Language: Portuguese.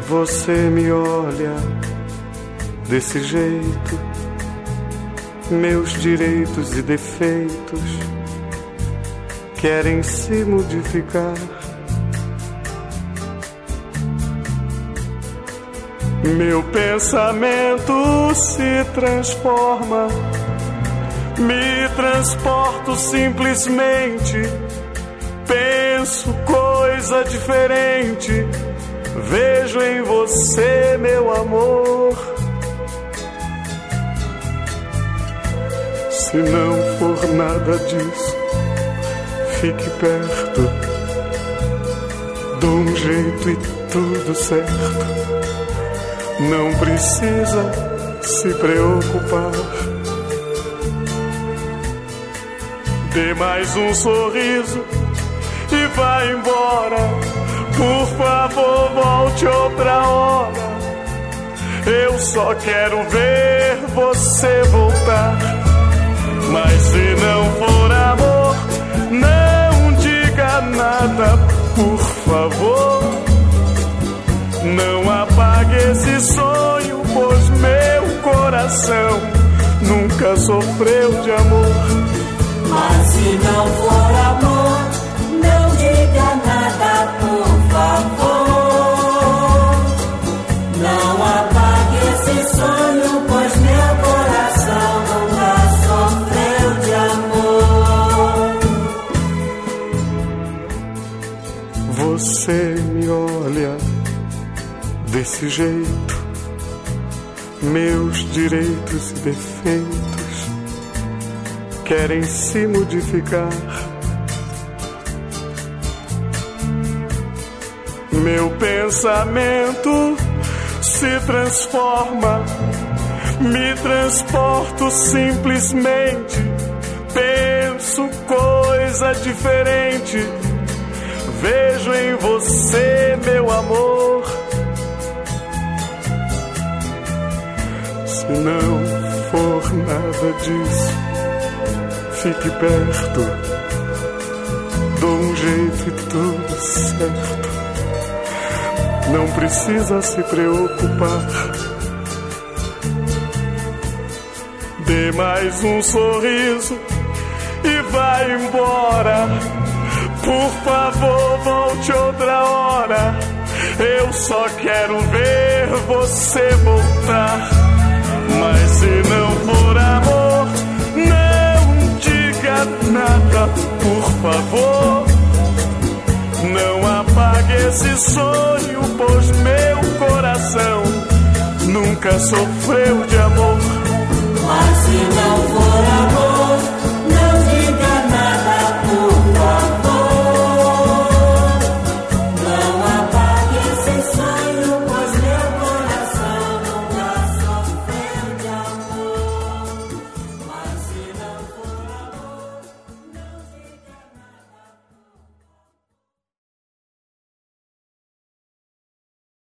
Você me olha desse jeito, meus direitos e defeitos querem se modificar. Meu pensamento se transforma, me transporto simplesmente, penso coisa diferente, vejo em você meu amor. Se não for nada disso, fique perto, dou um jeito e tudo certo. Não precisa se preocupar. Dê mais um sorriso e vá embora. Por favor, volte outra hora. Eu só quero ver você voltar. Mas se não for amor, não diga nada, por favor. Não apague esse sonho, pois meu coração nunca sofreu de amor. Mas se não for amor, não diga nada, por favor. Não apague esse sonho, pois meu coração nunca sofreu de amor. Você me olha desse jeito, meus direitos e defeitos querem se modificar. Meu pensamento se transforma, me transporto simplesmente, penso coisa diferente, vejo em você meu amor. Se não for nada disso, fique perto, dou um jeito e tudo certo. Não precisa se preocupar. Dê mais um sorriso e vá embora. Por favor, volte outra hora. Eu só quero ver você voltar. Mas se não for amor, não diga nada, por favor. Não apague esse sonho, pois meu coração nunca sofreu de amor. Mas se não for amor,